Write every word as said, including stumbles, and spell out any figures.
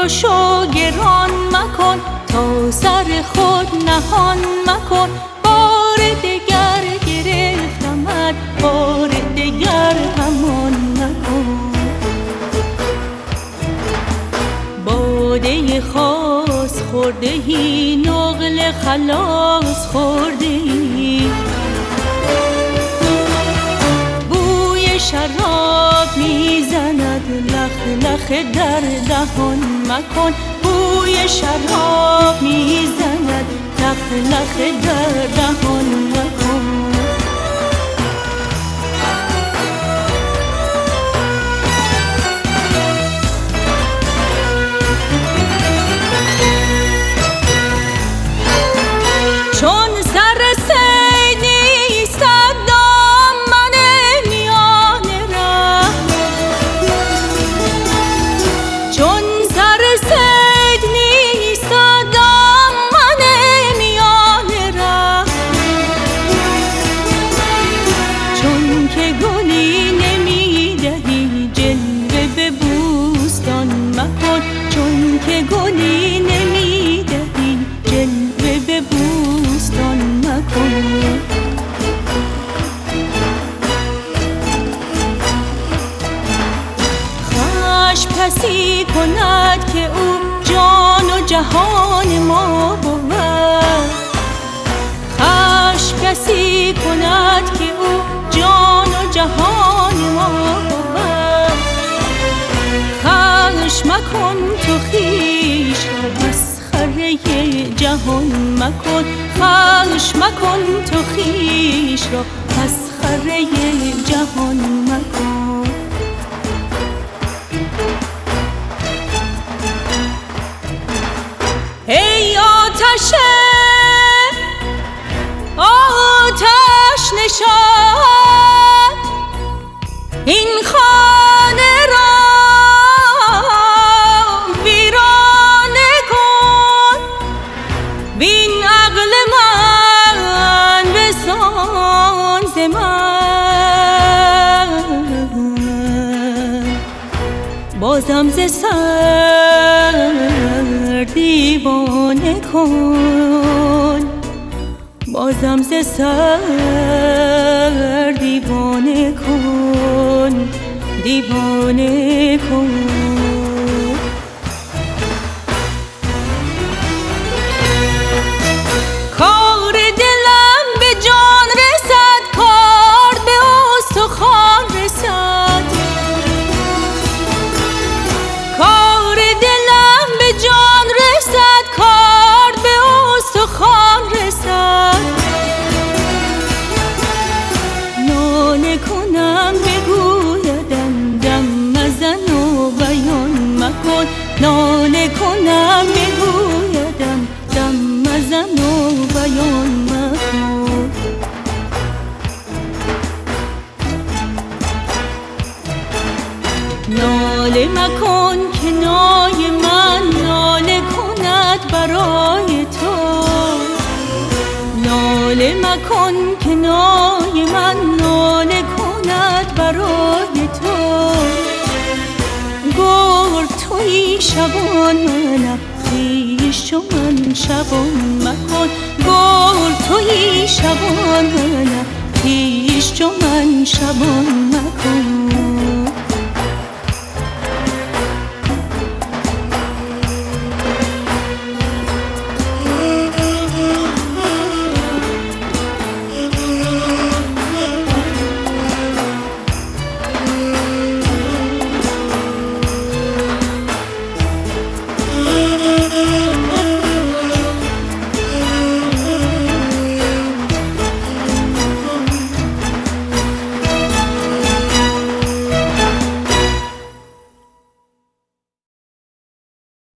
شو گران مکن، تا سر خود نهان مکن. بار دگر گرفتمت، بار دگر همان مکن. باده خاص خورده ای، نقل خلاص خورده ای. بوی شراب میزند، لخ لخ در دهان مکن. بوی شراب میزند، لخ لخ در دهان مکن. چون سر صید نیستد دامن میان ره، چون سر صید نیستد دامن میان ره. چون که گلی نمیدهی جلوه به بوستان مکن. چون که گلی نمیدهی جلوه به بوستان مکن. خشم کسی کند که او جان و جهان ما بود. خشم کسی کند که او جان و جهان ما بود. خشم مکن تو خویش را، مسخره جهان مکن. خشم مکن تو خویش را، مسخره جهان مکن. ای آتش آتش نشان، این خانه را ویرانه کن. وین عقل من بسان ز من، بازم ز سر دیوانه کن. بازم ز سر دیوانه کن، دیوانه کن. کار دلم به جان رسد، کار به استخوان رسد. کار دلم به جان رسد، کار به استخوان رسد. ناله کنم بگویدم دم مزن و بیان مکن. ناله کنم بگویدم دم مزن و بیان مکن. ناله مکن که نای من ناله کند برای تو. ناله مکن که نای من ناله کند برای تو. گرگ تویی شبان منم، خویش چو من شبان مکن. گرگ تویی شبان منم، خویش چو من شبان مکن.